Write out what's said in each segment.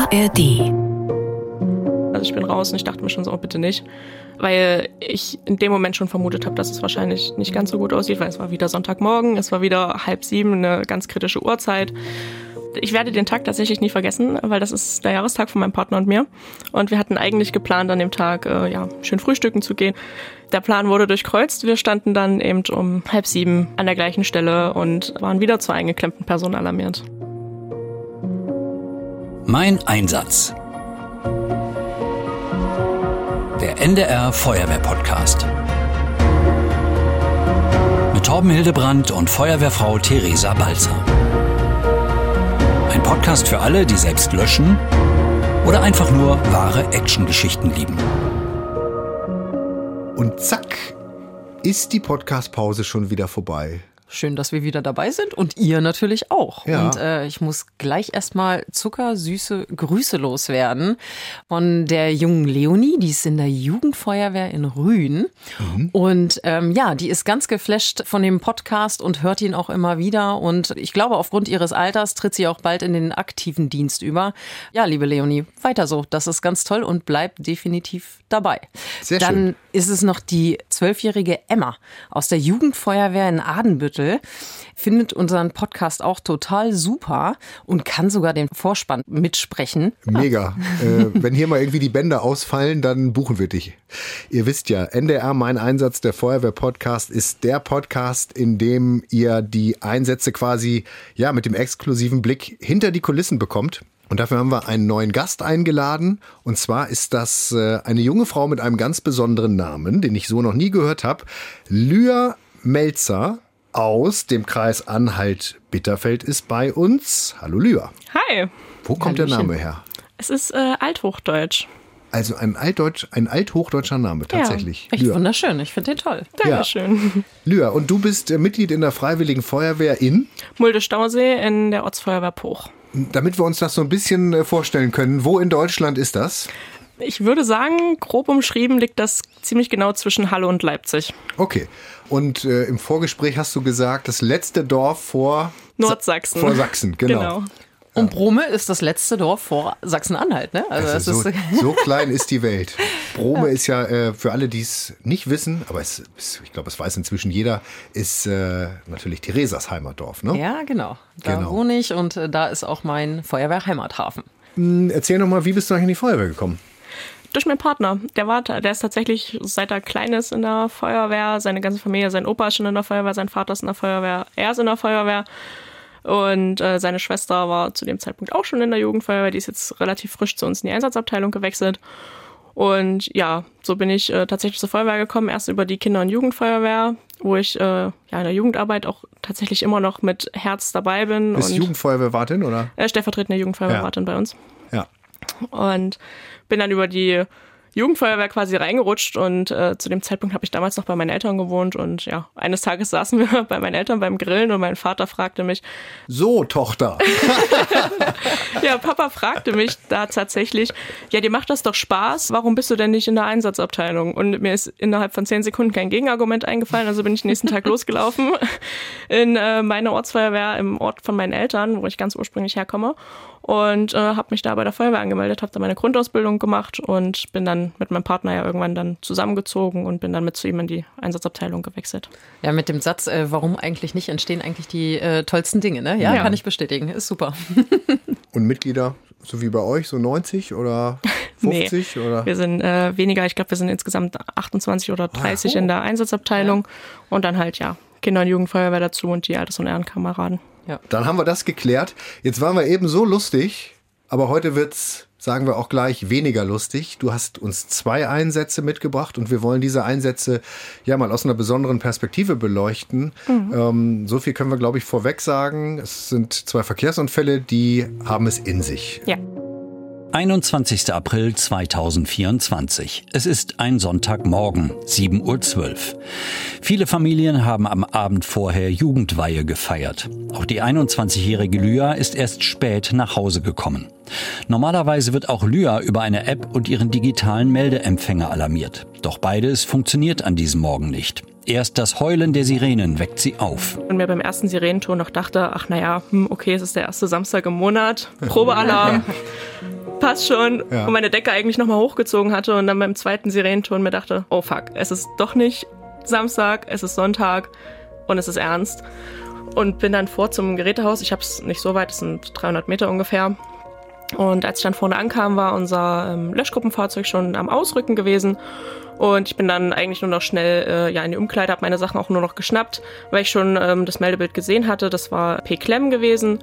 ARD. Also ich bin raus und ich dachte mir schon so, oh, bitte nicht. Weil ich in dem Moment schon vermutet habe, dass es wahrscheinlich nicht ganz so gut aussieht, weil es war wieder Sonntagmorgen, es war wieder 6:30, eine ganz kritische Uhrzeit. Ich werde den Tag tatsächlich nie vergessen, weil das ist der Jahrestag von meinem Partner und mir. Und wir hatten eigentlich geplant, an dem Tag schön frühstücken zu gehen. Der Plan wurde durchkreuzt. Wir standen dann eben um 6:30 an der gleichen Stelle und waren wieder zur eingeklemmten Person alarmiert. Mein Einsatz. Der NDR Feuerwehr-Podcast. Mit Torben Hildebrandt und Feuerwehrfrau Theresa Balzer. Ein Podcast für alle, die selbst löschen oder einfach nur wahre Actiongeschichten lieben. Und zack, ist die Podcast-Pause schon wieder vorbei. Schön, dass wir wieder dabei sind und ihr natürlich auch. Ja. Und ich muss gleich erstmal zuckersüße Grüße loswerden von der jungen Leonie, die ist in der Jugendfeuerwehr in Rühen. Und die ist ganz geflasht von dem Podcast und hört ihn auch immer wieder. Und ich glaube, aufgrund ihres Alters tritt sie auch bald in den aktiven Dienst über. Ja, liebe Leonie, weiter so. Das ist ganz toll und bleibt definitiv dabei. Sehr Dann schön. ist es noch die 12-jährige Emma aus der Jugendfeuerwehr in Adenbüttel. Findet unseren Podcast auch total super und kann sogar den Vorspann mitsprechen. Mega. Wenn hier mal irgendwie die Bänder ausfallen, dann buchen wir dich. Ihr wisst ja, NDR Mein Einsatz, der Feuerwehr-Podcast, ist der Podcast, in dem ihr die Einsätze quasi mit dem exklusiven Blick hinter die Kulissen bekommt. Und dafür haben wir einen neuen Gast eingeladen. Und zwar ist das eine junge Frau mit einem ganz besonderen Namen, den ich so noch nie gehört habe. Lya Melzer aus dem Kreis Anhalt-Bitterfeld ist bei uns. Hallo Lya. Hi. Wo kommt der Name her? Es ist Althochdeutsch. Also ein althochdeutscher Name, tatsächlich. Echt Lya. wunderschön, ich finde den toll. Dankeschön. Lya, und du bist Mitglied in der Freiwilligen Feuerwehr in? Mulde-Stausee in der Ortsfeuerwehr Poch. Damit wir uns das so ein bisschen vorstellen können, wo in Deutschland ist das? Ich würde sagen, grob umschrieben liegt das ziemlich genau zwischen Halle und Leipzig. Okay. Und im Vorgespräch hast du gesagt, das letzte Dorf vor Nordsachsen. Vor Sachsen, genau. Und Brome ist das letzte Dorf vor Sachsen-Anhalt, ne? Also so klein ist die Welt. Brome ist ja, für alle, die es nicht wissen, aber ich glaube, es weiß inzwischen jeder, ist natürlich Theresas Heimatdorf, ne? Ja, genau. Da wohne ich und da ist auch mein Feuerwehr-Heimathafen. Erzähl noch mal, wie bist du eigentlich in die Feuerwehr gekommen? Durch meinen Partner. Der ist tatsächlich, seit er klein ist, in der Feuerwehr. Seine ganze Familie, sein Opa ist schon in der Feuerwehr, sein Vater ist in der Feuerwehr, er ist in der Feuerwehr. Und seine Schwester war zu dem Zeitpunkt auch schon in der Jugendfeuerwehr. Die ist jetzt relativ frisch zu uns in die Einsatzabteilung gewechselt. Und ja, so bin ich tatsächlich zur Feuerwehr gekommen. Erst über die Kinder- und Jugendfeuerwehr, wo ich in der Jugendarbeit auch tatsächlich immer noch mit Herz dabei bin. Bist und Jugendfeuerwehrwartin, oder? Stellvertretende Jugendfeuerwehrwartin bei uns. Ja. Und bin dann über die Jugendfeuerwehr quasi reingerutscht und zu dem Zeitpunkt habe ich damals noch bei meinen Eltern gewohnt und ja, eines Tages saßen wir bei meinen Eltern beim Grillen und mein Vater fragte mich, so, Tochter. ja, Papa fragte mich da tatsächlich, ja, dir macht das doch Spaß, warum bist du denn nicht in der Einsatzabteilung? Und mir ist innerhalb von 10 Sekunden kein Gegenargument eingefallen, also bin ich nächsten Tag losgelaufen in meine Ortsfeuerwehr im Ort von meinen Eltern, wo ich ganz ursprünglich herkomme. Und habe mich da bei der Feuerwehr angemeldet, habe da meine Grundausbildung gemacht und bin dann mit meinem Partner ja irgendwann dann zusammengezogen und bin dann mit zu ihm in die Einsatzabteilung gewechselt. Ja, mit dem Satz, warum eigentlich nicht, entstehen eigentlich die tollsten Dinge, ne? Ja, kann ich bestätigen, ist super. Und Mitglieder, so wie bei euch, so 90 oder 50? Nee, oder? wir sind weniger, ich glaube, wir sind insgesamt 28 oder 30 in der Einsatzabteilung und dann halt Kinder- und Jugendfeuerwehr dazu und die Alters- und Ehrenkameraden. Ja. Dann haben wir das geklärt. Jetzt waren wir eben so lustig, aber heute wird's, sagen wir auch gleich, weniger lustig. Du hast uns 2 Einsätze mitgebracht und wir wollen diese Einsätze mal aus einer besonderen Perspektive beleuchten. So viel können wir, glaube ich, vorweg sagen. Es sind 2 Verkehrsunfälle, die haben es in sich. Ja. 21. April 2024. Es ist ein Sonntagmorgen, 7:12 Uhr. Viele Familien haben am Abend vorher Jugendweihe gefeiert. Auch die 21-jährige Lya ist erst spät nach Hause gekommen. Normalerweise wird auch Lya über eine App und ihren digitalen Meldeempfänger alarmiert. Doch beides funktioniert an diesem Morgen nicht. Erst das Heulen der Sirenen weckt sie auf. Und mir beim ersten Sirenenton noch dachte, okay, es ist der erste Samstag im Monat, Probealarm. passt schon. Ja. Und meine Decke eigentlich nochmal hochgezogen hatte und dann beim zweiten Sirenenton mir dachte, oh fuck, es ist doch nicht Samstag, es ist Sonntag und es ist ernst. Und bin dann vor zum Gerätehaus. Ich habe es nicht so weit, es sind 300 Meter ungefähr. Und als ich dann vorne ankam, war unser Löschgruppenfahrzeug schon am Ausrücken gewesen. Und ich bin dann eigentlich nur noch schnell in die Umkleide, habe meine Sachen auch nur noch geschnappt, weil ich schon das Meldebild gesehen hatte. Das war P-Klemm gewesen.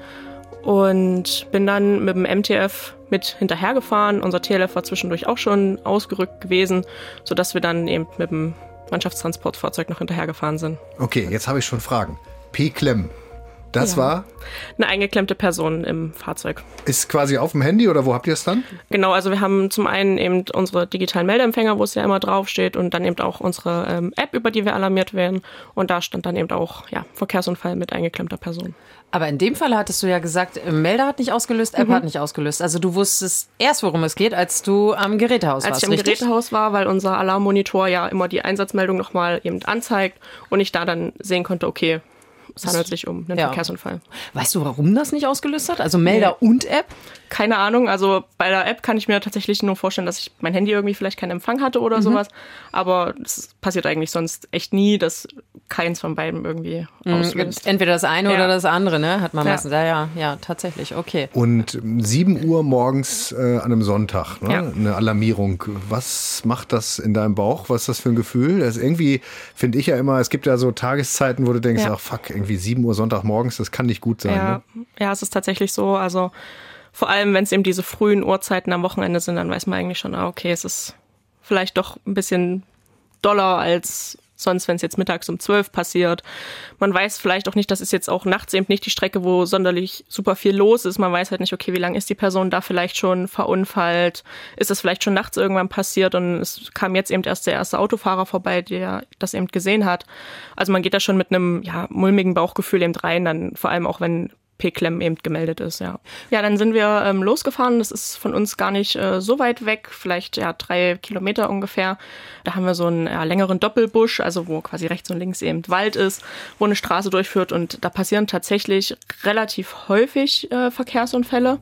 Und bin dann mit dem MTF mit hinterhergefahren. Unser TLF war zwischendurch auch schon ausgerückt gewesen, sodass wir dann eben mit dem Mannschaftstransportfahrzeug noch hinterhergefahren sind. Okay, jetzt habe ich schon Fragen. P-Klemm. Das war? Eine eingeklemmte Person im Fahrzeug. Ist quasi auf dem Handy oder wo habt ihr es dann? Genau, also wir haben zum einen eben unsere digitalen Meldeempfänger, wo es ja immer draufsteht und dann eben auch unsere App, über die wir alarmiert werden. Und da stand dann eben auch Verkehrsunfall mit eingeklemmter Person. Aber in dem Fall hattest du ja gesagt, Melder hat nicht ausgelöst, App hat nicht ausgelöst. Also du wusstest erst, worum es geht, als du am Gerätehaus warst, Als ich am Gerätehaus war, weil unser Alarmmonitor ja immer die Einsatzmeldung nochmal eben anzeigt und ich da dann sehen konnte, okay, es handelt sich um einen Verkehrsunfall. Weißt du, warum das nicht ausgelöst hat? Also Melder und App? Keine Ahnung. Also bei der App kann ich mir tatsächlich nur vorstellen, dass ich mein Handy irgendwie vielleicht keinen Empfang hatte oder sowas. Aber es passiert eigentlich sonst echt nie, dass keins von beiden irgendwie auslöst. Entweder das eine oder das andere, ne? Hat man meistens. Ja, tatsächlich. Okay. Und 7 Uhr morgens an einem Sonntag, ne? Eine Alarmierung. Was macht das in deinem Bauch? Was ist das für ein Gefühl? Das ist irgendwie, finde ich ja immer, es gibt ja so Tageszeiten, wo du denkst, ach fuck, irgendwie 7 Uhr Sonntagmorgens, das kann nicht gut sein. Ja, ne? Ja, es ist tatsächlich so. Also vor allem, wenn es eben diese frühen Uhrzeiten am Wochenende sind, dann weiß man eigentlich schon, okay, es ist vielleicht doch ein bisschen doller als sonst, wenn es jetzt mittags um 12 passiert. Man weiß vielleicht auch nicht, das ist jetzt auch nachts eben nicht die Strecke, wo sonderlich super viel los ist. Man weiß halt nicht, okay, wie lange ist die Person da vielleicht schon verunfallt? Ist das vielleicht schon nachts irgendwann passiert? Und es kam jetzt eben erst der erste Autofahrer vorbei, der das eben gesehen hat. Also man geht da schon mit einem mulmigen Bauchgefühl eben rein, dann vor allem auch, wenn P-Klemm eben gemeldet ist, Ja, dann sind wir losgefahren. Das ist von uns gar nicht so weit weg, vielleicht 3 Kilometer ungefähr. Da haben wir so einen längeren Doppelbusch, also wo quasi rechts und links eben Wald ist, wo eine Straße durchführt. Und da passieren tatsächlich relativ häufig Verkehrsunfälle.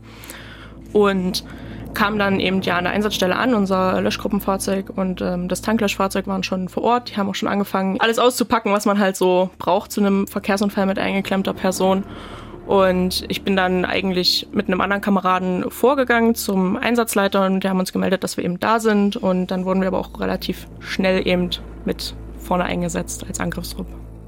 Und kam dann eben an der Einsatzstelle an, unser Löschgruppenfahrzeug und das Tanklöschfahrzeug waren schon vor Ort. Die haben auch schon angefangen, alles auszupacken, was man halt so braucht zu einem Verkehrsunfall mit eingeklemmter Person. Und ich bin dann eigentlich mit einem anderen Kameraden vorgegangen zum Einsatzleiter und die haben uns gemeldet, dass wir eben da sind. Und dann wurden wir aber auch relativ schnell eben mit vorne eingesetzt als Angriffstruppe.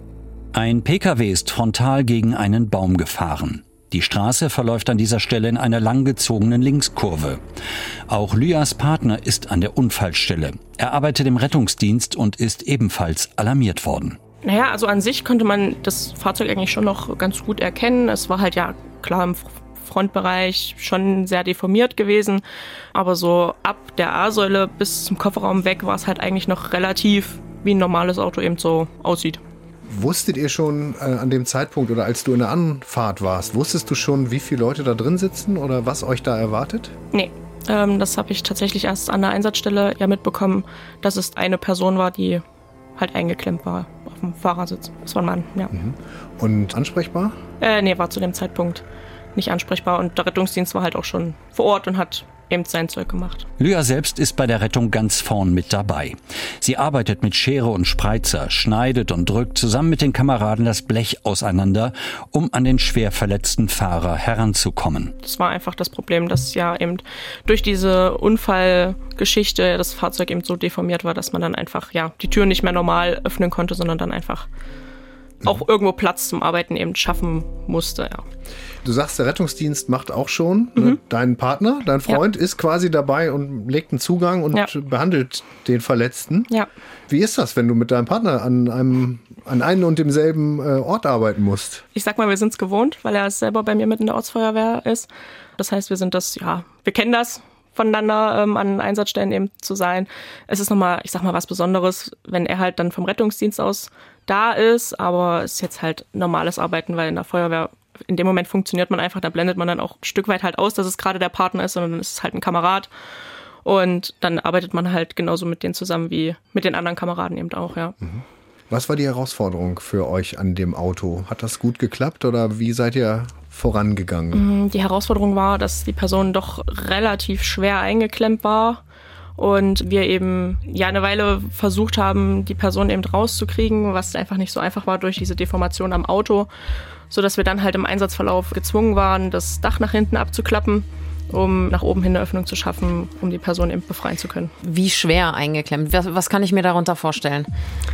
Ein PKW ist frontal gegen einen Baum gefahren. Die Straße verläuft an dieser Stelle in einer langgezogenen Linkskurve. Auch Lyas Partner ist an der Unfallstelle. Er arbeitet im Rettungsdienst und ist ebenfalls alarmiert worden. Naja, also an sich konnte man das Fahrzeug eigentlich schon noch ganz gut erkennen. Es war halt klar im Frontbereich schon sehr deformiert gewesen. Aber so ab der A-Säule bis zum Kofferraum weg war es halt eigentlich noch relativ, wie ein normales Auto eben so aussieht. Wusstet ihr schon an dem Zeitpunkt oder als du in der Anfahrt warst, wusstest du schon, wie viele Leute da drin sitzen oder was euch da erwartet? Nee, das habe ich tatsächlich erst an der Einsatzstelle mitbekommen, dass es eine Person war, die halt eingeklemmt war auf dem Fahrersitz. Das war ein Mann, ja. Und ansprechbar? Nee, war zu dem Zeitpunkt nicht ansprechbar. Und der Rettungsdienst war halt auch schon vor Ort und hat eben sein Zeug gemacht. Lya selbst ist bei der Rettung ganz vorn mit dabei. Sie arbeitet mit Schere und Spreizer, schneidet und drückt zusammen mit den Kameraden das Blech auseinander, um an den schwer verletzten Fahrer heranzukommen. Das war einfach das Problem, dass eben durch diese Unfallgeschichte das Fahrzeug eben so deformiert war, dass man dann einfach die Tür nicht mehr normal öffnen konnte, sondern dann einfach auch irgendwo Platz zum Arbeiten eben schaffen musste, Du sagst, der Rettungsdienst macht auch schon. Dein Partner, dein Freund ist quasi dabei und legt einen Zugang und behandelt den Verletzten. Ja. Wie ist das, wenn du mit deinem Partner an einem und demselben Ort arbeiten musst? Ich sag mal, wir sind es gewohnt, weil er selber bei mir mit in der Ortsfeuerwehr ist. Das heißt, wir kennen das voneinander an Einsatzstellen eben zu sein. Es ist nochmal, ich sag mal, was Besonderes, wenn er halt dann vom Rettungsdienst aus da ist, aber es ist jetzt halt normales Arbeiten, weil in der Feuerwehr in dem Moment funktioniert man einfach, da blendet man dann auch ein Stück weit halt aus, dass es gerade der Partner ist, sondern es ist halt ein Kamerad und dann arbeitet man halt genauso mit denen zusammen wie mit den anderen Kameraden eben auch, Was war die Herausforderung für euch an dem Auto? Hat das gut geklappt oder wie seid ihr vorangegangen? Die Herausforderung war, dass die Person doch relativ schwer eingeklemmt war und wir eben eine Weile versucht haben, die Person eben rauszukriegen, was einfach nicht so einfach war durch diese Deformation am Auto, sodass wir dann halt im Einsatzverlauf gezwungen waren, das Dach nach hinten abzuklappen, um nach oben hin eine Öffnung zu schaffen, um die Person eben befreien zu können. Wie schwer eingeklemmt? Was kann ich mir darunter vorstellen?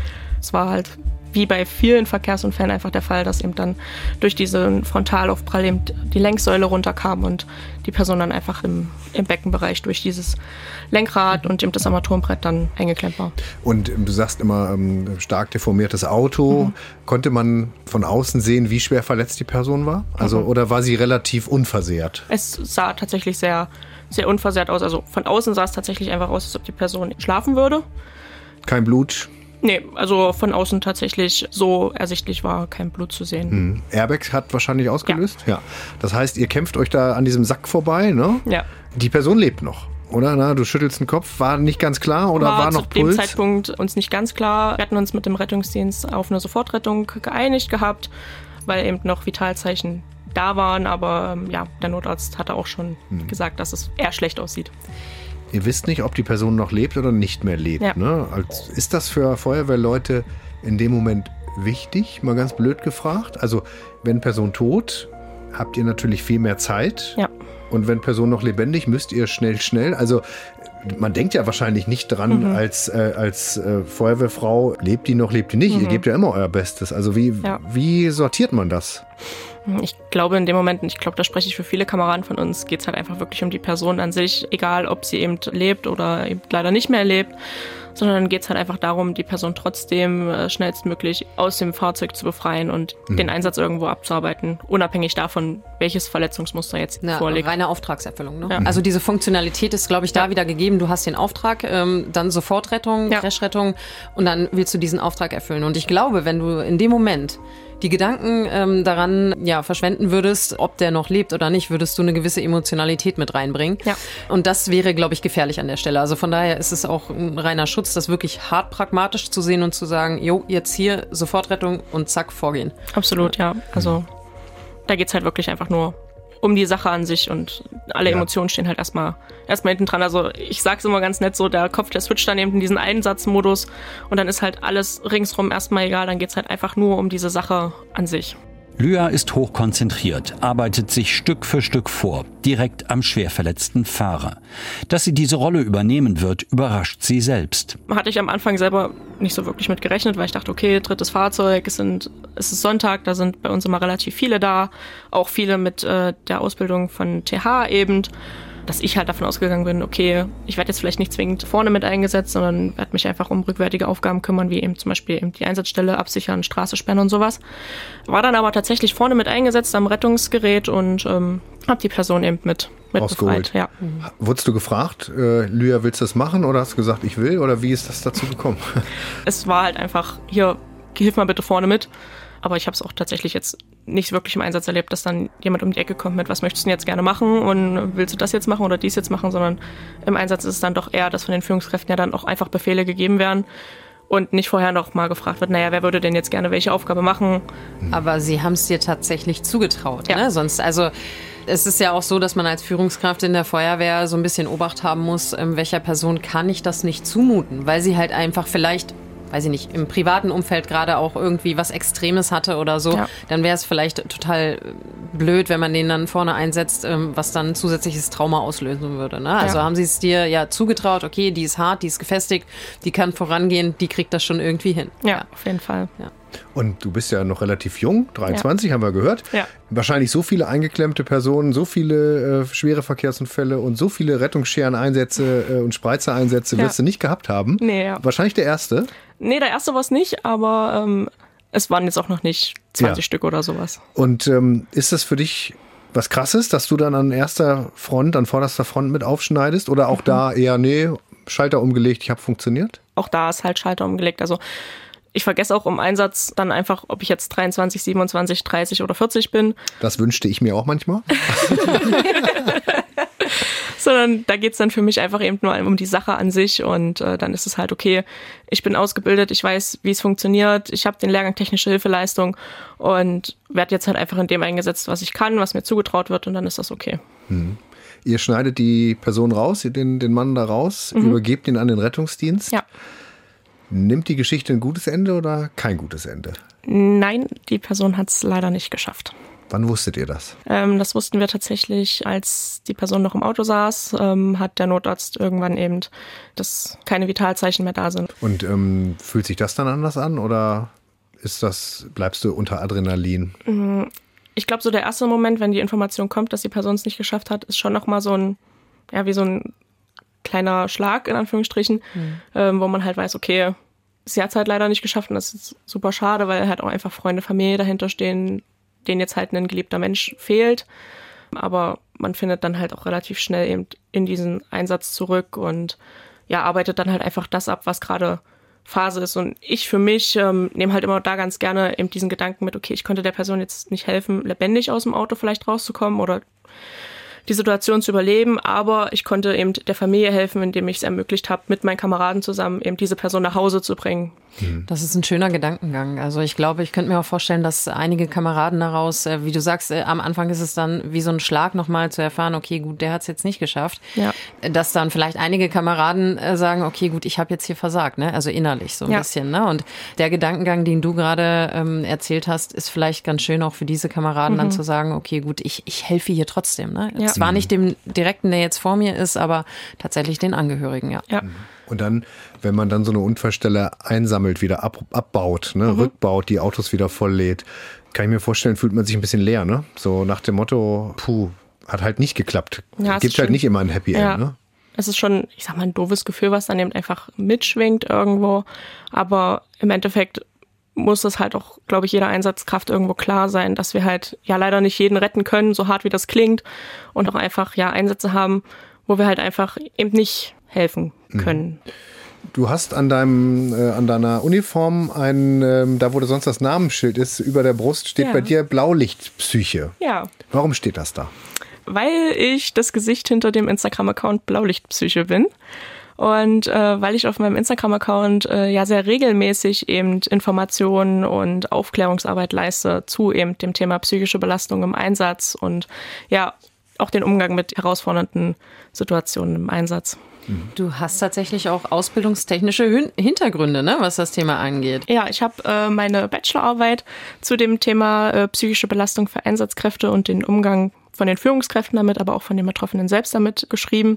Es war halt wie bei vielen Verkehrsunfällen einfach der Fall, dass eben dann durch diesen Frontalaufprall eben die Lenksäule runterkam und die Person dann einfach im Beckenbereich durch dieses Lenkrad und eben das Armaturenbrett dann eingeklemmt war. Und du sagst immer, stark deformiertes Auto. Konnte man von außen sehen, wie schwer verletzt die Person war? Also, oder war sie relativ unversehrt? Es sah tatsächlich sehr, sehr unversehrt aus. Also von außen sah es tatsächlich einfach aus, als ob die Person schlafen würde. Kein Blut? Nee, also von außen tatsächlich so ersichtlich war kein Blut zu sehen. Airbags hat wahrscheinlich ausgelöst? Ja. Das heißt, ihr kämpft euch da an diesem Sack vorbei, ne? Ja. Die Person lebt noch, oder? Na, du schüttelst den Kopf. War nicht ganz klar oder war noch Puls? Zu dem Zeitpunkt uns nicht ganz klar. Wir hatten uns mit dem Rettungsdienst auf eine Sofortrettung geeinigt gehabt, weil eben noch Vitalzeichen da waren. Aber der Notarzt hatte auch schon gesagt, dass es eher schlecht aussieht. Ihr wisst nicht, ob die Person noch lebt oder nicht mehr lebt. Ja. Ne? Ist das für Feuerwehrleute in dem Moment wichtig? Mal ganz blöd gefragt. Also wenn Person tot, habt ihr natürlich viel mehr Zeit. Ja. Und wenn Person noch lebendig, müsst ihr schnell. Also man denkt ja wahrscheinlich nicht dran als Feuerwehrfrau, lebt die noch, lebt die nicht. Ihr gebt ja immer euer Bestes. Also wie sortiert man das? Ich glaube in dem Moment, ich glaube, da spreche ich für viele Kameraden von uns, geht es halt einfach wirklich um die Person an sich, egal ob sie eben lebt oder eben leider nicht mehr lebt, sondern dann geht es halt einfach darum, die Person trotzdem schnellstmöglich aus dem Fahrzeug zu befreien und den Einsatz irgendwo abzuarbeiten, unabhängig davon, welches Verletzungsmuster jetzt vorliegt. Reine Auftragserfüllung. Ne? Ja. Also diese Funktionalität ist, glaube ich, da wieder gegeben. Du hast den Auftrag, dann Sofortrettung, Crashrettung und dann willst du diesen Auftrag erfüllen. Und ich glaube, wenn du in dem Moment die Gedanken daran verschwenden würdest, ob der noch lebt oder nicht, würdest du eine gewisse Emotionalität mit reinbringen. Ja. Und das wäre, glaube ich, gefährlich an der Stelle. Also von daher ist es auch ein reiner Schutz, das wirklich hart pragmatisch zu sehen und zu sagen, jetzt hier Sofortrettung und zack, vorgehen. Absolut, ja. Also da geht's halt wirklich einfach nur um die Sache an sich und alle Emotionen stehen halt erstmal hinten dran. Also ich sag's immer ganz nett so, der Kopf, der switcht dann eben in diesen Einsatzmodus und dann ist halt alles ringsrum erstmal egal, dann geht's halt einfach nur um diese Sache an sich. Lya ist hochkonzentriert, arbeitet sich Stück für Stück vor, direkt am schwer verletzten Fahrer. Dass sie diese Rolle übernehmen wird, überrascht sie selbst. Hatte ich am Anfang selber nicht so wirklich mit gerechnet, weil ich dachte, okay, drittes Fahrzeug, es ist Sonntag, da sind bei uns immer relativ viele da, auch viele mit der Ausbildung von TH eben, dass ich halt davon ausgegangen bin, okay, ich werde jetzt vielleicht nicht zwingend vorne mit eingesetzt, sondern werde mich einfach um rückwärtige Aufgaben kümmern, wie eben zum Beispiel eben die Einsatzstelle absichern, Straße sperren und sowas. War dann aber tatsächlich vorne mit eingesetzt am Rettungsgerät und habe die Person eben mit befreit. Ja. Wurdest du gefragt, Lya, willst du das machen oder hast du gesagt, ich will? Oder wie ist das dazu gekommen? Es war halt einfach, hier, hilf mal bitte vorne mit. Aber ich habe es auch tatsächlich jetzt nicht wirklich im Einsatz erlebt, dass dann jemand um die Ecke kommt mit, was möchtest du denn jetzt gerne machen und willst du das jetzt machen oder dies jetzt machen, sondern im Einsatz ist es dann doch eher, dass von den Führungskräften ja dann auch einfach Befehle gegeben werden und nicht vorher noch mal gefragt wird, wer würde denn jetzt gerne welche Aufgabe machen. Aber sie haben es dir tatsächlich zugetraut, ne? Sonst, also es ist ja auch so, dass man als Führungskraft in der Feuerwehr so ein bisschen Obacht haben muss, welcher Person kann ich das nicht zumuten, weil sie halt einfach vielleicht, weiß ich nicht, im privaten Umfeld gerade auch irgendwie was Extremes hatte oder so, dann wäre es vielleicht total blöd, wenn man den dann vorne einsetzt, was dann zusätzliches Trauma auslösen würde. Ne? Also haben sie es dir zugetraut, okay, die ist hart, die ist gefestigt, die kann vorangehen, die kriegt das schon irgendwie hin. Ja, auf jeden Fall. Ja. Und du bist ja noch relativ jung, 23 haben wir gehört. Ja. Wahrscheinlich so viele eingeklemmte Personen, so viele schwere Verkehrsunfälle und so viele Rettungsschereneinsätze und Spreizereinsätze wirst du nicht gehabt haben. Nee, Wahrscheinlich der erste. Nee, der erste war es nicht, aber es waren jetzt auch noch nicht 20 Stück oder sowas. Und ist das für dich was Krasses, dass du dann an erster Front, an vorderster Front mit aufschneidest? Oder auch da eher, Schalter umgelegt, ich habe funktioniert? Auch da ist halt Schalter umgelegt. Also ich vergesse auch im Einsatz dann einfach, ob ich jetzt 23, 27, 30 oder 40 bin. Das wünschte ich mir auch manchmal. sondern da geht's dann für mich einfach eben nur um die Sache an sich und dann ist es halt okay, ich bin ausgebildet, ich weiß, wie es funktioniert, ich habe den Lehrgang technische Hilfeleistung und werde jetzt halt einfach in dem eingesetzt, was ich kann, was mir zugetraut wird und dann ist das okay. Ihr schneidet die Person raus, den Mann da raus, übergebt ihn an den Rettungsdienst. Ja. Nimmt die Geschichte ein gutes Ende oder kein gutes Ende? Nein, die Person hat es leider nicht geschafft. Wann wusstet ihr das? Das wussten wir tatsächlich, als die Person noch im Auto saß, hat der Notarzt irgendwann eben, dass keine Vitalzeichen mehr da sind. Und fühlt sich das dann anders an oder bleibst du unter Adrenalin? Ich glaube, so der erste Moment, wenn die Information kommt, dass die Person es nicht geschafft hat, ist schon nochmal so ein kleiner Schlag, in Anführungsstrichen, wo man halt weiß, okay, sie hat es halt leider nicht geschafft und das ist super schade, weil halt auch einfach Freunde, Familie dahinter stehen, denen jetzt halt ein geliebter Mensch fehlt. Aber man findet dann halt auch relativ schnell eben in diesen Einsatz zurück und ja, arbeitet dann halt einfach das ab, was gerade Phase ist. Und ich für mich nehme halt immer da ganz gerne eben diesen Gedanken mit, okay, ich konnte der Person jetzt nicht helfen, lebendig aus dem Auto vielleicht rauszukommen oder die Situation zu überleben, aber ich konnte eben der Familie helfen, indem ich es ermöglicht habe, mit meinen Kameraden zusammen eben diese Person nach Hause zu bringen. Das ist ein schöner Gedankengang. Also ich glaube, ich könnte mir auch vorstellen, dass einige Kameraden daraus, wie du sagst, am Anfang ist es dann wie so ein Schlag nochmal zu erfahren, okay, gut, der hat es jetzt nicht geschafft. Ja. Dass dann vielleicht einige Kameraden sagen, okay, gut, ich habe jetzt hier versagt, ne? Also innerlich so ein bisschen. Ne? Und der Gedankengang, den du gerade erzählt hast, ist vielleicht ganz schön auch für diese Kameraden dann zu sagen, okay, gut, ich helfe hier trotzdem. Ne? Ja. Zwar nicht dem Direkten, der jetzt vor mir ist, aber tatsächlich den Angehörigen, ja. Und dann, wenn man dann so eine Unfallstelle einsammelt, wieder abbaut, ne, rückbaut, die Autos wieder volllädt, kann ich mir vorstellen, fühlt man sich ein bisschen leer, ne? So nach dem Motto, hat halt nicht geklappt. Ja, gibt halt nicht immer ein Happy End, ne? Es ist schon, ich sag mal, ein doofes Gefühl, was dann eben einfach mitschwingt irgendwo. Aber im Endeffekt muss es halt auch, glaube ich, jeder Einsatzkraft irgendwo klar sein, dass wir halt ja leider nicht jeden retten können, so hart wie das klingt. Und auch einfach Einsätze haben, wo wir halt einfach eben nicht helfen können. Du hast an deiner Uniform da wo sonst das Namensschild ist, über der Brust steht bei dir Blaulichtpsyche. Ja. Warum steht das da? Weil ich das Gesicht hinter dem Instagram-Account Blaulichtpsyche bin. Und weil ich auf meinem Instagram-Account sehr regelmäßig eben Informationen und Aufklärungsarbeit leiste zu eben dem Thema psychische Belastung im Einsatz und auch den Umgang mit herausfordernden Situationen im Einsatz. Du hast tatsächlich auch ausbildungstechnische Hintergründe, ne, was das Thema angeht. Ja, ich habe meine Bachelorarbeit zu dem Thema psychische Belastung für Einsatzkräfte und den Umgang von den Führungskräften damit, aber auch von den Betroffenen selbst damit geschrieben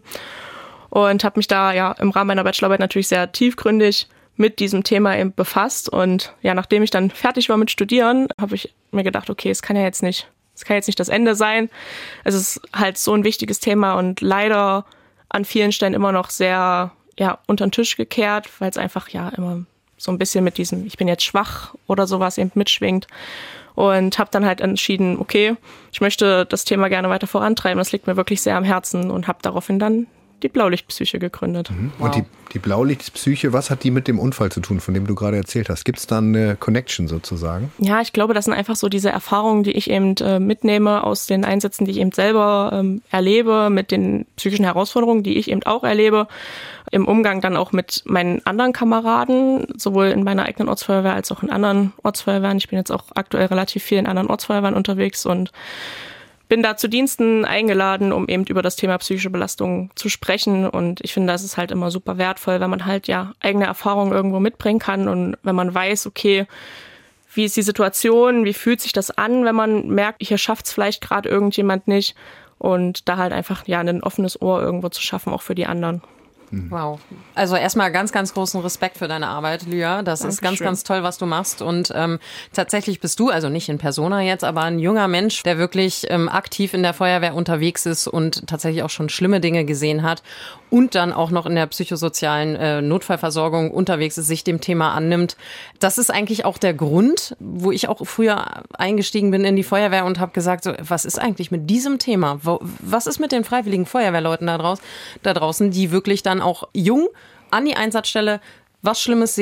und habe mich da im Rahmen meiner Bachelorarbeit natürlich sehr tiefgründig mit diesem Thema eben befasst. Und nachdem ich dann fertig war mit Studieren, habe ich mir gedacht, okay, es kann jetzt nicht das Ende sein. Es ist halt so ein wichtiges Thema und leider an vielen Stellen immer noch sehr unter den Tisch gekehrt, weil es einfach immer so ein bisschen mit diesem ich bin jetzt schwach oder sowas eben mitschwingt. Und habe dann halt entschieden, okay, ich möchte das Thema gerne weiter vorantreiben. Das liegt mir wirklich sehr am Herzen und habe daraufhin dann die Blaulichtpsyche gegründet. Und die Blaulichtpsyche, was hat die mit dem Unfall zu tun, von dem du gerade erzählt hast? Gibt es da eine Connection sozusagen? Ja, ich glaube, das sind einfach so diese Erfahrungen, die ich eben mitnehme aus den Einsätzen, die ich eben selber erlebe, mit den psychischen Herausforderungen, die ich eben auch erlebe, im Umgang dann auch mit meinen anderen Kameraden, sowohl in meiner eigenen Ortsfeuerwehr als auch in anderen Ortsfeuerwehren. Ich bin jetzt auch aktuell relativ viel in anderen Ortsfeuerwehren unterwegs und bin da zu Diensten eingeladen, um eben über das Thema psychische Belastung zu sprechen. Und ich finde, das ist halt immer super wertvoll, wenn man halt eigene Erfahrungen irgendwo mitbringen kann und wenn man weiß, okay, wie ist die Situation, wie fühlt sich das an, wenn man merkt, hier schafft es vielleicht gerade irgendjemand nicht und da halt einfach ein offenes Ohr irgendwo zu schaffen, auch für die anderen. Wow. Also erstmal ganz, ganz großen Respekt für deine Arbeit, Lya. Das ist ganz, ganz toll, was du machst. Und tatsächlich bist du, also nicht in Persona jetzt, aber ein junger Mensch, der wirklich aktiv in der Feuerwehr unterwegs ist und tatsächlich auch schon schlimme Dinge gesehen hat und dann auch noch in der psychosozialen Notfallversorgung unterwegs ist, sich dem Thema annimmt. Das ist eigentlich auch der Grund, wo ich auch früher eingestiegen bin in die Feuerwehr und habe gesagt, so, was ist eigentlich mit diesem Thema? Was ist mit den freiwilligen Feuerwehrleuten da draußen, die wirklich dann auch jung an die Einsatzstelle was Schlimmes sehen,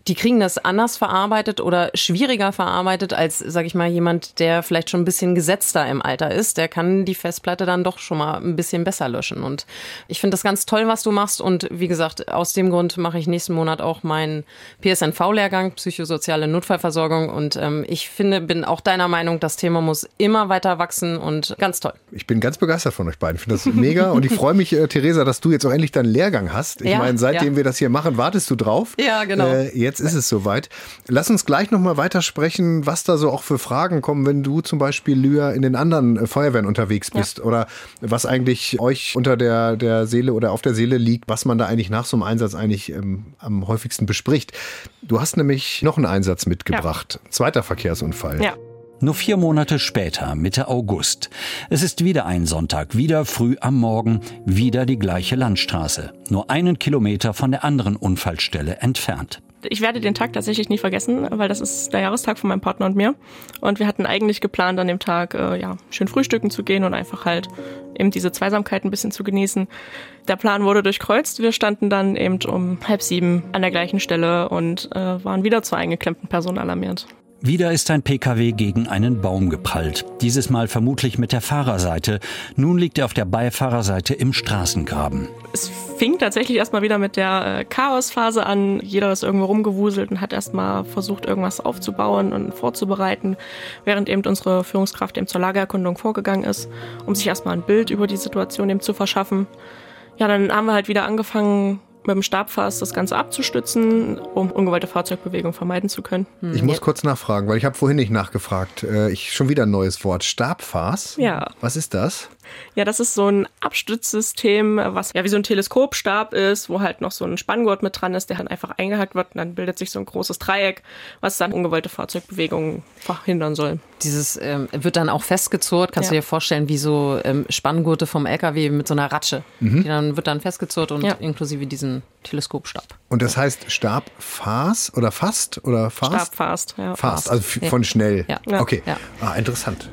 die kriegen das anders verarbeitet oder schwieriger verarbeitet als, sag ich mal, jemand, der vielleicht schon ein bisschen gesetzter im Alter ist. Der kann die Festplatte dann doch schon mal ein bisschen besser löschen. Und ich finde das ganz toll, was du machst. Und wie gesagt, aus dem Grund mache ich nächsten Monat auch meinen PSNV-Lehrgang, psychosoziale Notfallversorgung. Und ich bin auch deiner Meinung, das Thema muss immer weiter wachsen und ganz toll. Ich bin ganz begeistert von euch beiden. Ich finde das mega und ich freue mich, Theresa, dass du jetzt auch endlich deinen Lehrgang hast. Ich meine, seitdem wir das hier machen, wartest du drauf. Ja, genau. Jetzt ist es soweit. Lass uns gleich nochmal weitersprechen, was da so auch für Fragen kommen, wenn du zum Beispiel, Lyra, in den anderen Feuerwehren unterwegs bist oder was eigentlich euch unter der Seele oder auf der Seele liegt, was man da eigentlich nach so einem Einsatz eigentlich am häufigsten bespricht. Du hast nämlich noch einen Einsatz mitgebracht. Ja. Zweiter Verkehrsunfall. Ja. Nur 4 Monate später, Mitte August. Es ist wieder ein Sonntag, wieder früh am Morgen, wieder die gleiche Landstraße. Nur 1 Kilometer von der anderen Unfallstelle entfernt. Ich werde den Tag tatsächlich nie vergessen, weil das ist der Jahrestag von meinem Partner und mir. Und wir hatten eigentlich geplant, an dem Tag schön frühstücken zu gehen und einfach halt eben diese Zweisamkeit ein bisschen zu genießen. Der Plan wurde durchkreuzt. Wir standen dann eben um 6:30 an der gleichen Stelle und waren wieder zur eingeklemmten Person alarmiert. Wieder ist ein PKW gegen einen Baum geprallt. Dieses Mal vermutlich mit der Fahrerseite. Nun liegt er auf der Beifahrerseite im Straßengraben. Es fing tatsächlich erstmal wieder mit der Chaosphase an. Jeder ist irgendwo rumgewuselt und hat erstmal versucht, irgendwas aufzubauen und vorzubereiten, während eben unsere Führungskraft eben zur Lageerkundung vorgegangen ist, um sich erstmal ein Bild über die Situation eben zu verschaffen. Ja, dann haben wir halt wieder angefangen, mit dem Stabfass das Ganze abzustützen, um ungewollte Fahrzeugbewegung vermeiden zu können. Ich muss kurz nachfragen, weil ich habe vorhin nicht nachgefragt. Schon wieder ein neues Wort. Stabfass? Ja. Was ist das? Ja, das ist so ein Abstützsystem, was ja wie so ein Teleskopstab ist, wo halt noch so ein Spanngurt mit dran ist, der dann einfach eingehakt wird und dann bildet sich so ein großes Dreieck, was dann ungewollte Fahrzeugbewegungen verhindern soll. Dieses wird dann auch festgezurrt, kannst du dir vorstellen, wie so Spanngurte vom LKW mit so einer Ratsche. Die dann wird dann festgezurrt und inklusive diesen Teleskopstab. Und das heißt Stabfass oder fast oder fast? Stabfast, ja. Fast, also von schnell. Ja. Okay, ja. Interessant.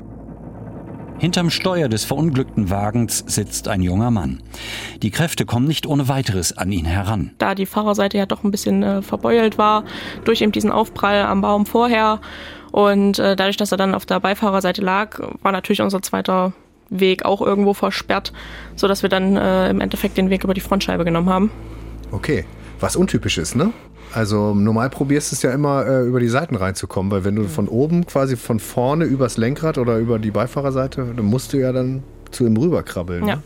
Hinterm Steuer des verunglückten Wagens sitzt ein junger Mann. Die Kräfte kommen nicht ohne weiteres an ihn heran. Da die Fahrerseite ja doch ein bisschen verbeult war, durch eben diesen Aufprall am Baum vorher und dadurch, dass er dann auf der Beifahrerseite lag, war natürlich unser zweiter Weg auch irgendwo versperrt, sodass wir dann im Endeffekt den Weg über die Frontscheibe genommen haben. Okay, was untypisch ist, ne? Also normal probierst du es ja immer über die Seiten reinzukommen, weil wenn du von oben quasi von vorne übers Lenkrad oder über die Beifahrerseite, dann musst du ja dann zu ihm rüberkrabbeln. Ja. Ne?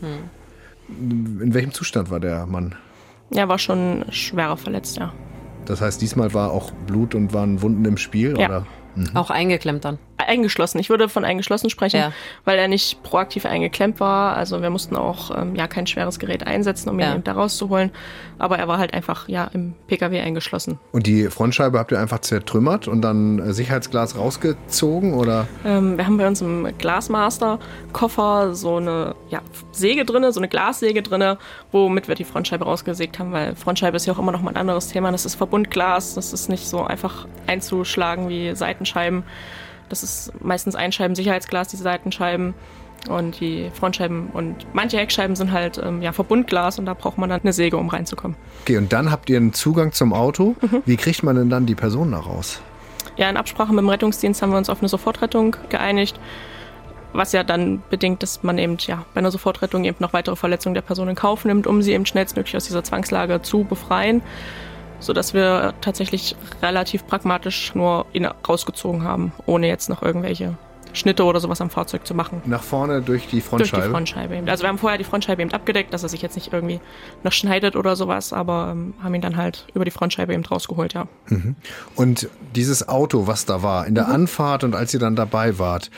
In welchem Zustand war der Mann? Ja, war schon schwerer verletzt, ja. Das heißt, diesmal war auch Blut und waren Wunden im Spiel? Ja. Oder? Auch eingeklemmt dann? Eingeschlossen. Ich würde von eingeschlossen sprechen, Ja. weil er nicht proaktiv eingeklemmt war. Also wir mussten auch kein schweres Gerät einsetzen, um ihn eben da rauszuholen. Aber er war halt einfach im PKW eingeschlossen. Und die Frontscheibe habt ihr einfach zertrümmert und dann Sicherheitsglas rausgezogen? Oder? Wir haben bei uns im Glasmaster-Koffer so eine Säge drinne, so eine Glassäge drinne, womit wir die Frontscheibe rausgesägt haben, weil Frontscheibe ist ja auch immer noch mal ein anderes Thema. Das ist Verbundglas, das ist nicht so einfach einzuschlagen wie Seitenscheiben. Das ist meistens Einscheiben-Sicherheitsglas, diese Seitenscheiben. Und die Frontscheiben und manche Heckscheiben sind halt Verbundglas und da braucht man dann eine Säge, um reinzukommen. Okay, und dann habt ihr einen Zugang zum Auto. Wie kriegt man denn dann die Person da raus? Ja, in Absprache mit dem Rettungsdienst haben wir uns auf eine Sofortrettung geeinigt, was ja dann bedingt, dass man eben bei einer Sofortrettung eben noch weitere Verletzungen der Person in Kauf nimmt, um sie eben schnellstmöglich aus dieser Zwangslage zu befreien, sodass wir tatsächlich relativ pragmatisch nur ihn rausgezogen haben, ohne jetzt noch irgendwelche Schnitte oder sowas am Fahrzeug zu machen. Nach vorne durch die Frontscheibe? Durch die Frontscheibe eben. Also wir haben vorher die Frontscheibe eben abgedeckt, dass er sich jetzt nicht irgendwie noch schneidet oder sowas, aber haben ihn dann halt über die Frontscheibe eben rausgeholt, ja. Und dieses Auto, was da war, in der Anfahrt und als ihr dann dabei wart,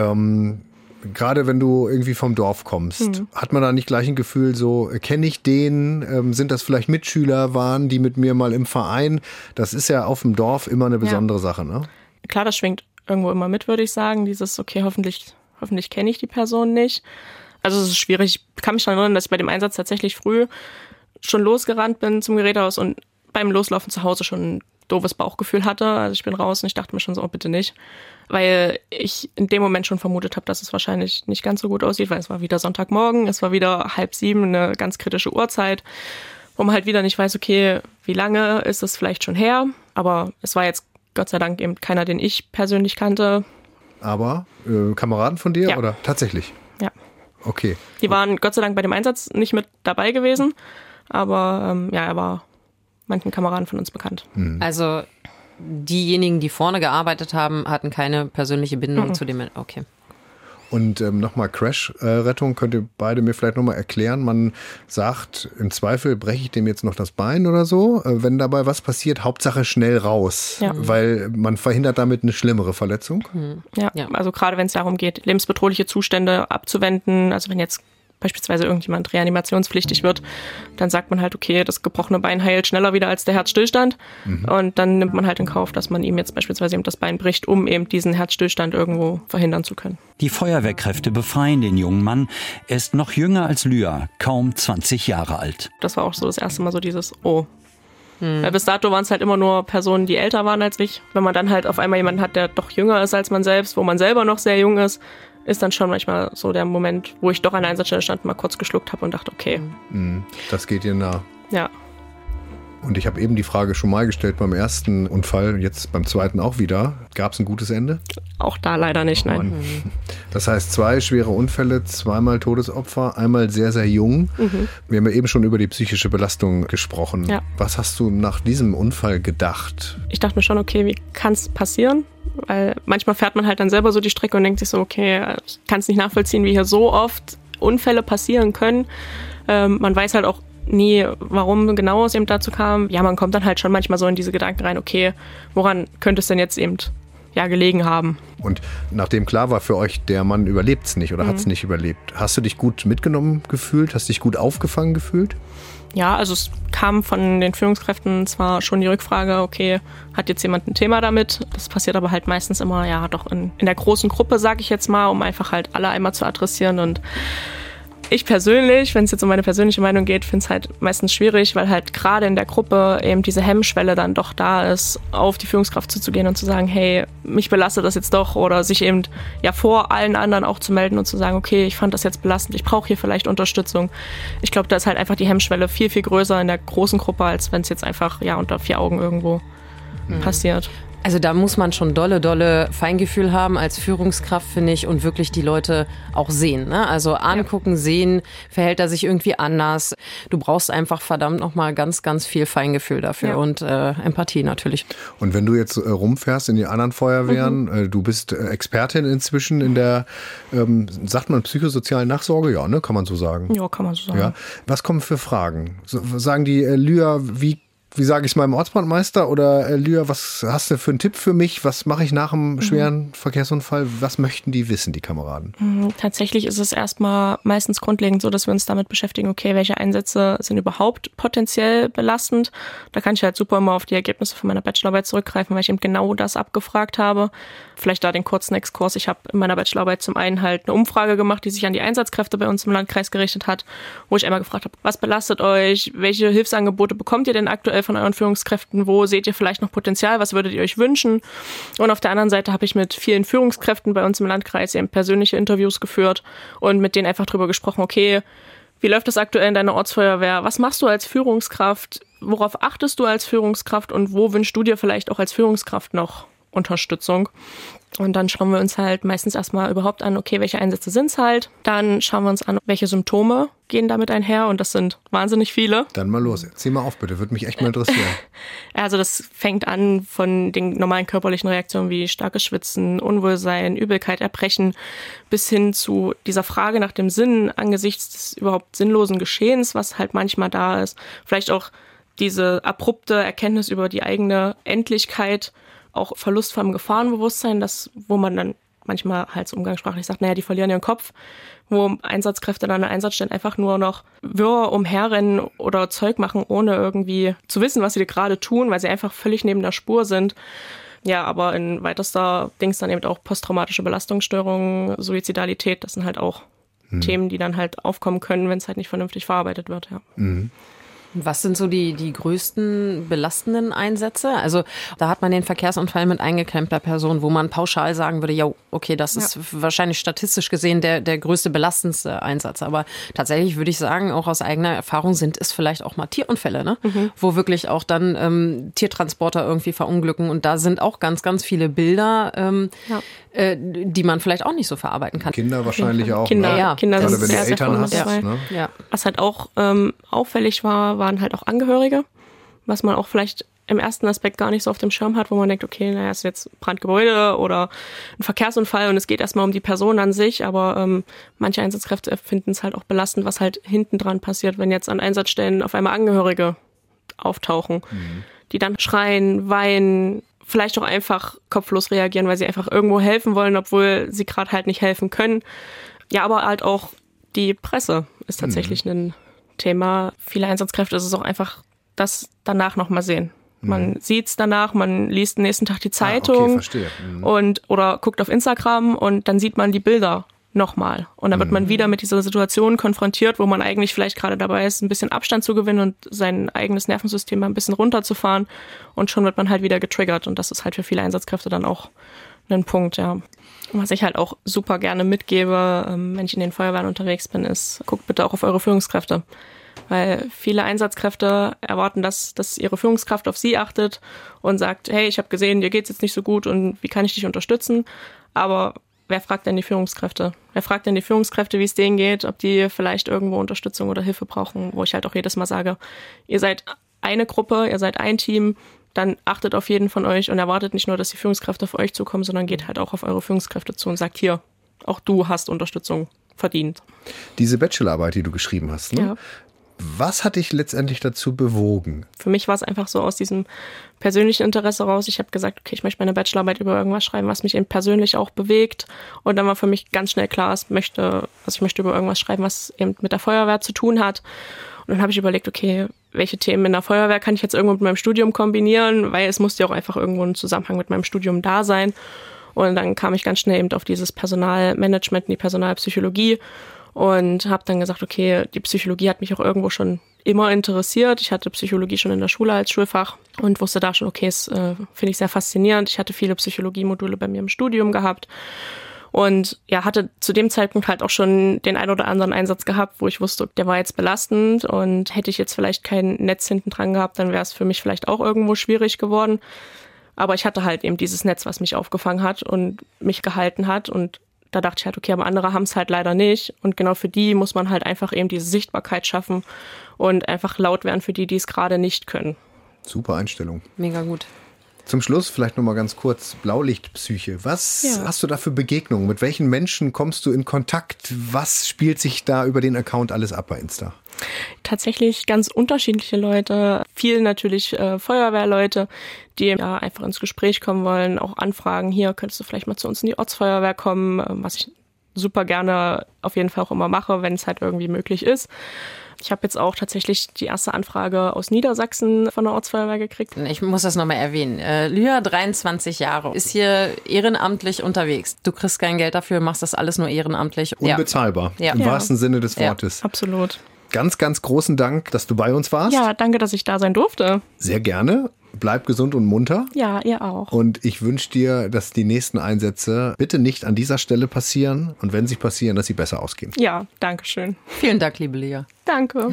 gerade wenn du irgendwie vom Dorf kommst, hat man da nicht gleich ein Gefühl, so kenne ich den, sind das vielleicht Mitschüler, waren die mit mir mal im Verein? Das ist ja auf dem Dorf immer eine besondere Sache, ne? Klar, das schwingt irgendwo immer mit, würde ich sagen. Dieses, okay, hoffentlich kenne ich die Person nicht. Also es ist schwierig. Ich kann mich daran erinnern, dass ich bei dem Einsatz tatsächlich früh schon losgerannt bin zum Gerätehaus und beim Loslaufen zu Hause schon ein doofes Bauchgefühl hatte. Also ich bin raus und ich dachte mir schon so, oh, bitte nicht. Weil ich in dem Moment schon vermutet habe, dass es wahrscheinlich nicht ganz so gut aussieht, weil es war wieder Sonntagmorgen, es war wieder 6:30, eine ganz kritische Uhrzeit, wo man halt wieder nicht weiß, okay, wie lange ist es vielleicht schon her? Aber es war jetzt Gott sei Dank eben keiner, den ich persönlich kannte. Aber Kameraden von dir Ja. oder tatsächlich? Ja. Okay. Die waren Gott sei Dank bei dem Einsatz nicht mit dabei gewesen. Aber er war manchen Kameraden von uns bekannt. Also diejenigen, die vorne gearbeitet haben, hatten keine persönliche Bindung zu dem. Okay. Und nochmal Crash-Rettung, könnt ihr beide mir vielleicht nochmal erklären? Man sagt, im Zweifel breche ich dem jetzt noch das Bein oder so. Wenn dabei was passiert, Hauptsache schnell raus, weil man verhindert damit eine schlimmere Verletzung. Ja, also gerade wenn es darum geht, lebensbedrohliche Zustände abzuwenden, also wenn jetzt beispielsweise irgendjemand reanimationspflichtig wird, dann sagt man halt, okay, das gebrochene Bein heilt schneller wieder als der Herzstillstand. Und dann nimmt man halt in Kauf, dass man ihm jetzt beispielsweise eben das Bein bricht, um eben diesen Herzstillstand irgendwo verhindern zu können. Die Feuerwehrkräfte befreien den jungen Mann. Er ist noch jünger als Lya, kaum 20 Jahre alt. Das war auch so das erste Mal so dieses, Weil bis dato waren es halt immer nur Personen, die älter waren als ich. Wenn man dann halt auf einmal jemanden hat, der doch jünger ist als man selbst, wo man selber noch sehr jung ist dann schon manchmal so der Moment, wo ich doch an der Einsatzstelle stand, mal kurz geschluckt habe und dachte, okay. Das geht dir nah. Ja. Und ich habe eben die Frage schon mal gestellt beim ersten Unfall, jetzt beim zweiten auch wieder. Gab es ein gutes Ende? Auch da leider nicht, nein. Das heißt 2 schwere Unfälle, 2-mal Todesopfer, einmal sehr, sehr jung. Wir haben ja eben schon über die psychische Belastung gesprochen. Ja. Was hast du nach diesem Unfall gedacht? Ich dachte mir schon, okay, wie kann es passieren? Weil manchmal fährt man halt dann selber so die Strecke und denkt sich so, okay, ich kann es nicht nachvollziehen, wie hier so oft Unfälle passieren können. Man weiß halt auch nie, warum genau es eben dazu kam. Ja, man kommt dann halt schon manchmal so in diese Gedanken rein, okay, woran könnte es denn jetzt eben gelegen haben? Und nachdem klar war für euch, der Mann überlebt es nicht oder hat es nicht überlebt, hast du dich gut mitgenommen gefühlt? Hast du dich gut aufgefangen gefühlt? Ja, also es kam von den Führungskräften zwar schon die Rückfrage, okay, hat jetzt jemand ein Thema damit? Das passiert aber halt meistens immer, doch in der großen Gruppe, sage ich jetzt mal, um einfach halt alle einmal zu adressieren. Und ich persönlich, wenn es jetzt um meine persönliche Meinung geht, finde es halt meistens schwierig, weil halt gerade in der Gruppe eben diese Hemmschwelle dann doch da ist, auf die Führungskraft zuzugehen und zu sagen, hey, mich belastet das jetzt doch, oder sich eben vor allen anderen auch zu melden und zu sagen, okay, ich fand das jetzt belastend, ich brauche hier vielleicht Unterstützung. Ich glaube, da ist halt einfach die Hemmschwelle viel, viel größer in der großen Gruppe, als wenn es jetzt einfach unter 4 Augen irgendwo passiert. Also da muss man schon dolle Feingefühl haben als Führungskraft, finde ich, und wirklich die Leute auch sehen. Ne? Also angucken, sehen, verhält er sich irgendwie anders. Du brauchst einfach verdammt nochmal ganz, ganz viel Feingefühl dafür und Empathie natürlich. Und wenn du jetzt rumfährst in die anderen Feuerwehren, du bist Expertin inzwischen in der, sagt man, psychosozialen Nachsorge? Ja, ne? Kann man so sagen. Ja, kann man so sagen. Ja. Was kommen für Fragen? Sagen die, Lya, wie sage ich es meinem Ortsbrandmeister, oder Lya, was hast du für einen Tipp für mich? Was mache ich nach einem schweren Verkehrsunfall? Was möchten die wissen, die Kameraden? Tatsächlich ist es erstmal meistens grundlegend so, dass wir uns damit beschäftigen, okay, welche Einsätze sind überhaupt potenziell belastend? Da kann ich halt super immer auf die Ergebnisse von meiner Bachelorarbeit zurückgreifen, weil ich eben genau das abgefragt habe. Vielleicht da den kurzen Exkurs. Ich habe in meiner Bachelorarbeit zum einen halt eine Umfrage gemacht, die sich an die Einsatzkräfte bei uns im Landkreis gerichtet hat, wo ich einmal gefragt habe, was belastet euch? Welche Hilfsangebote bekommt ihr denn aktuell von euren Führungskräften? Wo seht ihr vielleicht noch Potenzial? Was würdet ihr euch wünschen? Und auf der anderen Seite habe ich mit vielen Führungskräften bei uns im Landkreis eben persönliche Interviews geführt und mit denen einfach drüber gesprochen, okay, wie läuft das aktuell in deiner Ortsfeuerwehr? Was machst du als Führungskraft? Worauf achtest du als Führungskraft? Und wo wünschst du dir vielleicht auch als Führungskraft noch Unterstützung? Und dann schauen wir uns halt meistens erstmal überhaupt an, okay, welche Einsätze sind es halt. Dann schauen wir uns an, welche Symptome gehen damit einher. Und das sind wahnsinnig viele. Dann mal los. Zieh mal auf, bitte. Würde mich echt mal interessieren. Also das fängt an von den normalen körperlichen Reaktionen wie starkes Schwitzen, Unwohlsein, Übelkeit, Erbrechen, bis hin zu dieser Frage nach dem Sinn angesichts des überhaupt sinnlosen Geschehens, was halt manchmal da ist. Vielleicht auch diese abrupte Erkenntnis über die eigene Endlichkeit, auch Verlust vom Gefahrenbewusstsein, wo man dann manchmal halt so umgangssprachlich sagt, die verlieren ihren Kopf, wo Einsatzkräfte dann an der Einsatzstelle einfach nur noch wirr umherrennen oder Zeug machen, ohne irgendwie zu wissen, was sie gerade tun, weil sie einfach völlig neben der Spur sind. Ja, aber in weitester Dings dann eben auch posttraumatische Belastungsstörungen, Suizidalität, das sind halt auch Themen, die dann halt aufkommen können, wenn es halt nicht vernünftig verarbeitet wird. Ja. Was sind so die größten belastenden Einsätze? Also da hat man den Verkehrsunfall mit eingeklemmter Person, wo man pauschal sagen würde, ja, okay, das ist wahrscheinlich statistisch gesehen der größte belastendste Einsatz. Aber tatsächlich würde ich sagen, auch aus eigener Erfahrung sind es vielleicht auch mal Tierunfälle, ne? Wo wirklich auch dann Tiertransporter irgendwie verunglücken. Und da sind auch ganz, ganz viele Bilder, die man vielleicht auch nicht so verarbeiten kann. Kinder wahrscheinlich auch. Kinder, ne? ja. Kinder Gerade sind wenn du sehr, sehr Eltern hast. dabei. Ne? Ja. Was halt auch auffällig waren halt auch Angehörige, was man auch vielleicht im ersten Aspekt gar nicht so auf dem Schirm hat, wo man denkt, okay, naja, ist jetzt Brandgebäude oder ein Verkehrsunfall und es geht erstmal um die Person an sich, aber manche Einsatzkräfte finden es halt auch belastend, was halt hinten dran passiert, wenn jetzt an Einsatzstellen auf einmal Angehörige auftauchen, die dann schreien, weinen, vielleicht auch einfach kopflos reagieren, weil sie einfach irgendwo helfen wollen, obwohl sie gerade halt nicht helfen können. Ja, aber halt auch die Presse ist tatsächlich ein Thema. Viele Einsatzkräfte ist es auch einfach das danach nochmal sehen. Man sieht's danach, man liest den nächsten Tag die Zeitung okay, verstehe. oder guckt auf Instagram und dann sieht man die Bilder nochmal. Und dann wird man wieder mit dieser Situation konfrontiert, wo man eigentlich vielleicht gerade dabei ist, ein bisschen Abstand zu gewinnen und sein eigenes Nervensystem mal ein bisschen runterzufahren. Und schon wird man halt wieder getriggert. Und das ist halt für viele Einsatzkräfte dann auch ein Punkt, ja. Und was ich halt auch super gerne mitgebe, wenn ich in den Feuerwehren unterwegs bin, ist, guckt bitte auch auf eure Führungskräfte. Weil viele Einsatzkräfte erwarten, dass ihre Führungskraft auf sie achtet und sagt, hey, ich habe gesehen, dir geht's jetzt nicht so gut und wie kann ich dich unterstützen? Aber wer fragt denn die Führungskräfte? Wer fragt denn die Führungskräfte, wie es denen geht, ob die vielleicht irgendwo Unterstützung oder Hilfe brauchen? Wo ich halt auch jedes Mal sage, ihr seid eine Gruppe, ihr seid ein Team, dann achtet auf jeden von euch und erwartet nicht nur, dass die Führungskräfte auf euch zukommen, sondern geht halt auch auf eure Führungskräfte zu und sagt, hier, auch du hast Unterstützung verdient. Diese Bachelorarbeit, die du geschrieben hast, ne? Ja. Was hat dich letztendlich dazu bewogen? Für mich war es einfach so aus diesem persönlichen Interesse raus. Ich habe gesagt, okay, ich möchte meine Bachelorarbeit über irgendwas schreiben, was mich eben persönlich auch bewegt. Und dann war für mich ganz schnell klar, ich möchte über irgendwas schreiben, was eben mit der Feuerwehr zu tun hat. Und dann habe ich überlegt, okay, welche Themen in der Feuerwehr kann ich jetzt irgendwo mit meinem Studium kombinieren, weil es musste ja auch einfach irgendwo ein Zusammenhang mit meinem Studium da sein. Und dann kam ich ganz schnell eben auf dieses Personalmanagement, die Personalpsychologie. Und habe dann gesagt, okay, die Psychologie hat mich auch irgendwo schon immer interessiert. Ich hatte Psychologie schon in der Schule als Schulfach und wusste da schon, okay, das finde ich sehr faszinierend. Ich hatte viele Psychologie-Module bei mir im Studium gehabt und ja, hatte zu dem Zeitpunkt halt auch schon den ein oder anderen Einsatz gehabt, wo ich wusste, der war jetzt belastend und hätte ich jetzt vielleicht kein Netz hinten dran gehabt, dann wäre es für mich vielleicht auch irgendwo schwierig geworden. Aber ich hatte halt eben dieses Netz, was mich aufgefangen hat und mich gehalten hat und da dachte ich halt, okay, aber andere haben es halt leider nicht. Und genau für die muss man halt einfach eben diese Sichtbarkeit schaffen und einfach laut werden für die, die es gerade nicht können. Super Einstellung. Mega gut. Zum Schluss vielleicht nochmal ganz kurz, Blaulichtpsyche. Was hast du da für Begegnungen? Mit welchen Menschen kommst du in Kontakt? Was spielt sich da über den Account alles ab bei Insta? Tatsächlich ganz unterschiedliche Leute. Viel natürlich Feuerwehrleute, die ja einfach ins Gespräch kommen wollen, auch anfragen, hier könntest du vielleicht mal zu uns in die Ortsfeuerwehr kommen, was ich super gerne auf jeden Fall auch immer mache, wenn es halt irgendwie möglich ist. Ich habe jetzt auch tatsächlich die erste Anfrage aus Niedersachsen von der Ortsfeuerwehr gekriegt. Ich muss das nochmal erwähnen. Lyra, 23 Jahre, ist hier ehrenamtlich unterwegs. Du kriegst kein Geld dafür, machst das alles nur ehrenamtlich. Unbezahlbar, im wahrsten Sinne des Wortes. Absolut. Ganz, ganz großen Dank, dass du bei uns warst. Ja, danke, dass ich da sein durfte. Sehr gerne. Bleib gesund und munter. Ja, ihr auch. Und ich wünsche dir, dass die nächsten Einsätze bitte nicht an dieser Stelle passieren. Und wenn sie passieren, dass sie besser ausgehen. Ja, danke schön. Vielen Dank, liebe Lea. Danke.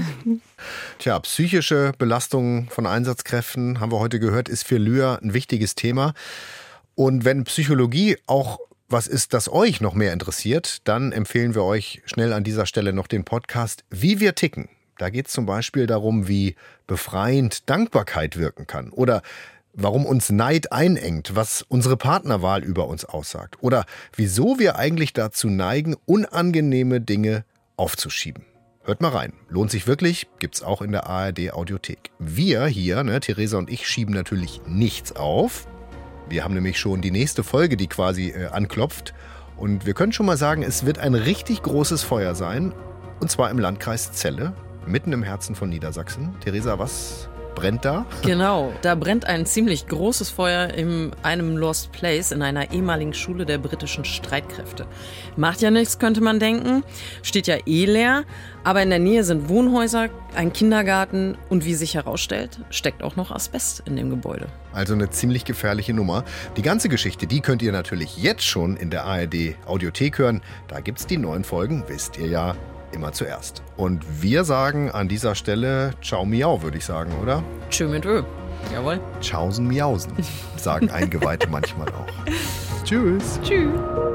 Tja, psychische Belastung von Einsatzkräften, haben wir heute gehört, ist für Lyra ein wichtiges Thema. Und wenn Psychologie auch was ist, das euch noch mehr interessiert, dann empfehlen wir euch schnell an dieser Stelle noch den Podcast Wie wir ticken. Da geht es zum Beispiel darum, wie befreiend Dankbarkeit wirken kann oder warum uns Neid einengt, was unsere Partnerwahl über uns aussagt oder wieso wir eigentlich dazu neigen, unangenehme Dinge aufzuschieben. Hört mal rein. Lohnt sich wirklich, gibt's auch in der ARD Audiothek. Wir hier, Theresa und ich, schieben natürlich nichts auf. Wir haben nämlich schon die nächste Folge, die quasi anklopft. Und wir können schon mal sagen, es wird ein richtig großes Feuer sein. Und zwar im Landkreis Celle, mitten im Herzen von Niedersachsen. Theresa, was brennt da? Genau, da brennt ein ziemlich großes Feuer in einem Lost Place in einer ehemaligen Schule der britischen Streitkräfte. Macht ja nichts, könnte man denken, steht ja eh leer, aber in der Nähe sind Wohnhäuser, ein Kindergarten und wie sich herausstellt, steckt auch noch Asbest in dem Gebäude. Also eine ziemlich gefährliche Nummer. Die ganze Geschichte, die könnt ihr natürlich jetzt schon in der ARD Audiothek hören. Da gibt's die neuen Folgen, wisst ihr ja, immer zuerst. Und wir sagen an dieser Stelle Ciao Miau, würde ich sagen, oder? Tschö mit Ö. Jawohl. Tschaußen Miausen, sagen Eingeweihte manchmal auch. Tschüss. Tschüss.